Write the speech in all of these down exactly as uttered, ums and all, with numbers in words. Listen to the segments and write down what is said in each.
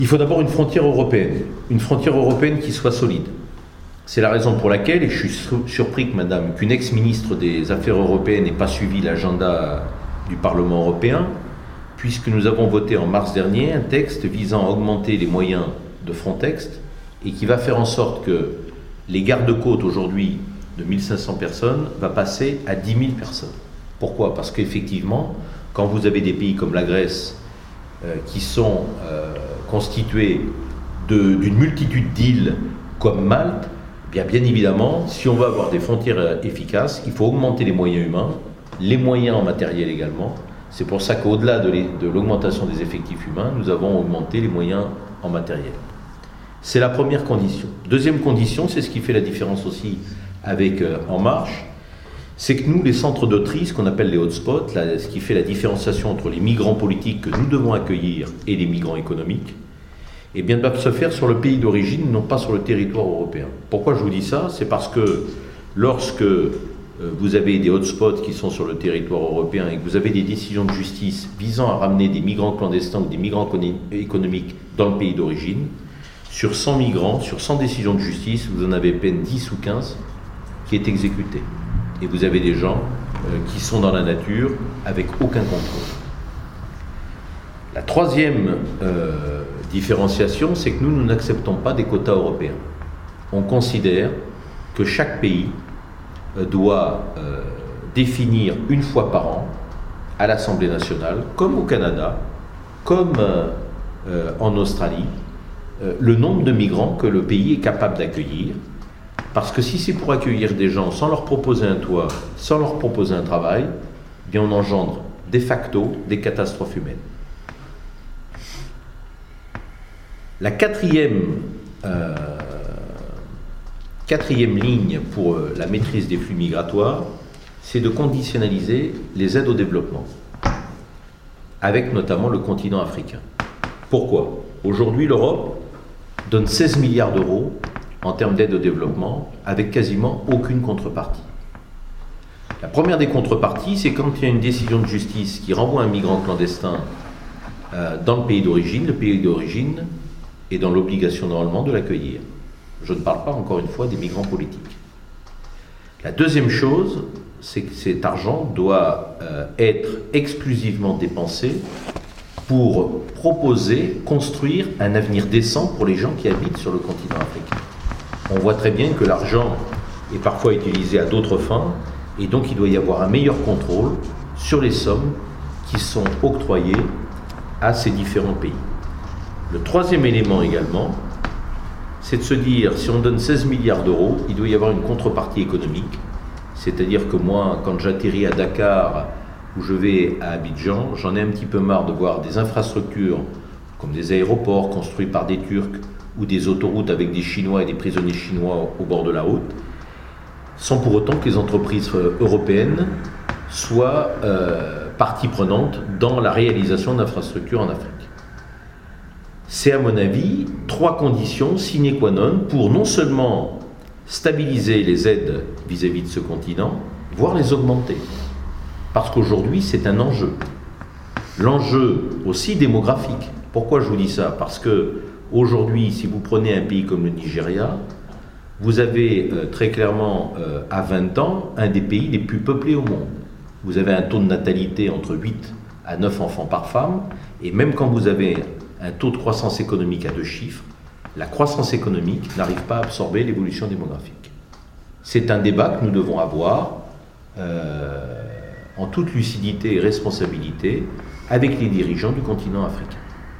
Il faut d'abord une frontière européenne, une frontière européenne qui soit solide. C'est la raison pour laquelle, et je suis surpris que madame, qu'une ex-ministre des Affaires européennes n'ait pas suivi l'agenda du Parlement européen, puisque nous avons voté en mars dernier un texte visant à augmenter les moyens de Frontex et qui va faire en sorte que les gardes-côtes aujourd'hui de mille cinq cents personnes va passer à dix mille personnes. Pourquoi ? Parce qu'effectivement, quand vous avez des pays comme la Grèce euh, qui sont euh, constitués de, d'une multitude d'îles comme Malte, bien, bien évidemment, si on veut avoir des frontières efficaces, il faut augmenter les moyens humains, les moyens en matériel également. C'est pour ça qu'au-delà de, les, de l'augmentation des effectifs humains, nous avons augmenté les moyens en matériel. C'est la première condition. Deuxième condition, c'est ce qui fait la différence aussi avec euh, En Marche, c'est que nous, les centres de tri, ce qu'on appelle les hotspots, là, ce qui fait la différenciation entre les migrants politiques que nous devons accueillir et les migrants économiques, eh bien, doivent se faire sur le pays d'origine, non pas sur le territoire européen. Pourquoi je vous dis ça ? C'est parce que lorsque euh, vous avez des hotspots qui sont sur le territoire européen et que vous avez des décisions de justice visant à ramener des migrants clandestins ou des migrants économiques dans le pays d'origine, sur cent migrants, sur cent décisions de justice, vous en avez à peine dix ou quinze qui est exécuté. Et vous avez des gens euh, qui sont dans la nature avec aucun contrôle. La troisième euh, différenciation, c'est que nous, nous n'acceptons pas des quotas européens. On considère que chaque pays euh, doit euh, définir une fois par an à l'Assemblée nationale, comme au Canada, comme euh, euh, en Australie, euh, le nombre de migrants que le pays est capable d'accueillir. Parce que si c'est pour accueillir des gens sans leur proposer un toit, sans leur proposer un travail, eh bien on engendre de facto des catastrophes humaines. La quatrième, euh, quatrième ligne pour euh, la maîtrise des flux migratoires, c'est de conditionnaliser les aides au développement, avec notamment le continent africain. Pourquoi ? Aujourd'hui, l'Europe donne seize milliards d'euros en termes d'aide au développement, avec quasiment aucune contrepartie. La première des contreparties, c'est quand il y a une décision de justice qui renvoie un migrant clandestin euh, dans le pays d'origine, le pays d'origine est dans l'obligation normalement de l'accueillir. Je ne parle pas encore une fois des migrants politiques. La deuxième chose, c'est que cet argent doit euh, être exclusivement dépensé pour proposer, construire un avenir décent pour les gens qui habitent sur le continent africain. On voit très bien que l'argent est parfois utilisé à d'autres fins, et donc il doit y avoir un meilleur contrôle sur les sommes qui sont octroyées à ces différents pays. Le troisième élément également, c'est de se dire, si on donne seize milliards d'euros, il doit y avoir une contrepartie économique, c'est-à-dire que moi, quand j'atterris à Dakar, ou je vais à Abidjan, j'en ai un petit peu marre de voir des infrastructures, comme des aéroports construits par des Turcs, ou des autoroutes avec des Chinois et des prisonniers chinois au bord de la route, sans pour autant que les entreprises européennes soient euh, partie prenante dans la réalisation d'infrastructures en Afrique. C'est à mon avis trois conditions sine qua non pour non seulement stabiliser les aides vis-à-vis de ce continent, voire les augmenter. Parce qu'aujourd'hui, c'est un enjeu. L'enjeu aussi démographique. Pourquoi je vous dis ça ? Parce que aujourd'hui, si vous prenez un pays comme le Nigeria, vous avez euh, très clairement, euh, à vingt ans, un des pays les plus peuplés au monde. Vous avez un taux de natalité entre huit à neuf enfants par femme, et même quand vous avez un taux de croissance économique à deux chiffres, la croissance économique n'arrive pas à absorber l'évolution démographique. C'est un débat que nous devons avoir euh, en toute lucidité et responsabilité avec les dirigeants du continent africain.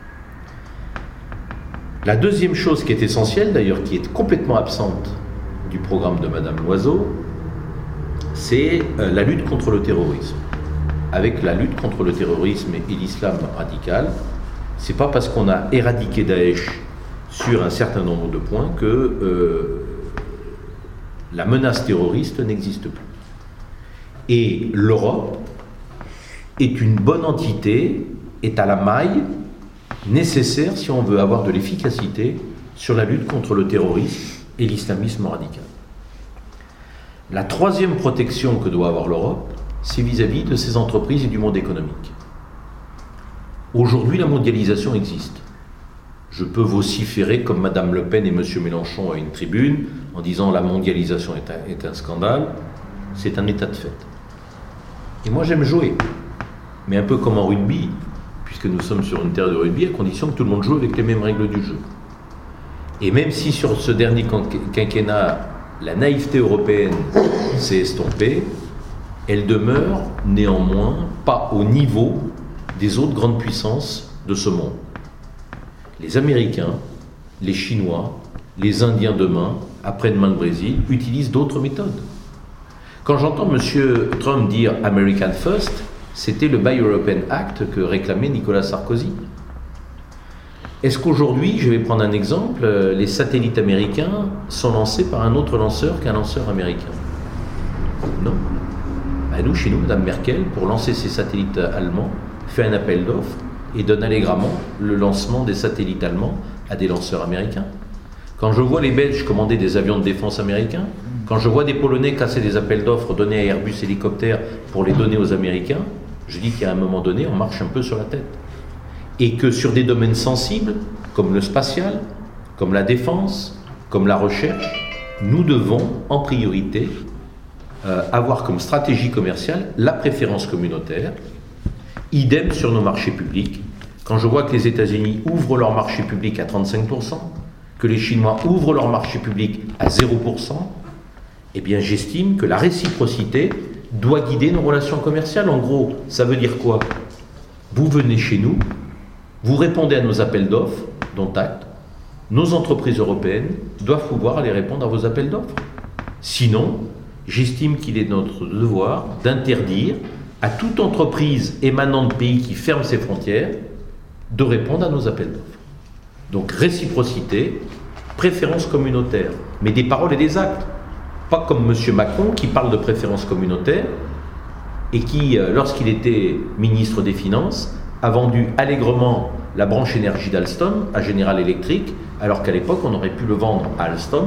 La deuxième chose qui est essentielle, d'ailleurs, qui est complètement absente du programme de Madame Loiseau, c'est euh, la lutte contre le terrorisme. Avec la lutte contre le terrorisme et l'islam radical, c'est pas parce qu'on a éradiqué Daesh sur un certain nombre de points que euh, la menace terroriste n'existe plus. Et l'Europe est une bonne entité, est à la maille nécessaire si on veut avoir de l'efficacité sur la lutte contre le terrorisme et l'islamisme radical. La troisième protection que doit avoir l'Europe, c'est vis-à-vis de ses entreprises et du monde économique. Aujourd'hui, la mondialisation existe. je peux vociférer comme Madame Le Pen et Monsieur Mélenchon à une tribune en disant la mondialisation est un, est un scandale. C'est un état de fait. Et moi j'aime jouer, mais un peu comme en rugby, puisque nous sommes sur une terre de rugby, à condition que tout le monde joue avec les mêmes règles du jeu. Et même si sur ce dernier quinquennat, la naïveté européenne s'est estompée, elle demeure néanmoins pas au niveau des autres grandes puissances de ce monde. Les Américains, les Chinois, les Indiens demain, après-demain le Brésil, utilisent d'autres méthodes. Quand j'entends M. Trump dire « American First », c'était le Buy European Act que réclamait Nicolas Sarkozy. Est-ce qu'aujourd'hui, je vais prendre un exemple, les satellites américains sont lancés par un autre lanceur qu'un lanceur américain? Non. Ben nous, chez nous, Mme Merkel, pour lancer ses satellites allemands, fait un appel d'offres et donne allègrement le lancement des satellites allemands à des lanceurs américains. Quand je vois les Belges commander des avions de défense américains, quand je vois des Polonais casser des appels d'offres donnés à Airbus Hélicoptères pour les donner aux Américains, je dis qu'à un moment donné, on marche un peu sur la tête. Et que sur des domaines sensibles, comme le spatial, comme la défense, comme la recherche, nous devons en priorité euh, avoir comme stratégie commerciale la préférence communautaire. Idem sur nos marchés publics. Quand je vois que les États-Unis ouvrent leur marché public à trente-cinq pour cent, que les Chinois ouvrent leur marché public à zéro pour cent, eh bien j'estime que la réciprocité doit guider nos relations commerciales. En gros, ça veut dire quoi? Vous venez chez nous, vous répondez à nos appels d'offres, dont acte, nos entreprises européennes doivent pouvoir aller répondre à vos appels d'offres. Sinon, j'estime qu'il est notre devoir d'interdire à toute entreprise émanant de pays qui ferment ses frontières de répondre à nos appels d'offres. Donc réciprocité, préférence communautaire, mais des paroles et des actes. Pas comme M. Macron qui parle de préférence communautaire et qui, lorsqu'il était ministre des Finances, a vendu allègrement la branche énergie d'Alstom à General Electric, alors qu'à l'époque on aurait pu le vendre à Alstom.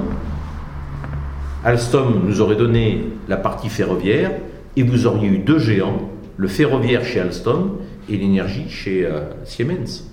Alstom nous aurait donné la partie ferroviaire et vous auriez eu deux géants, le ferroviaire chez Alstom et l'énergie chez euh, Siemens.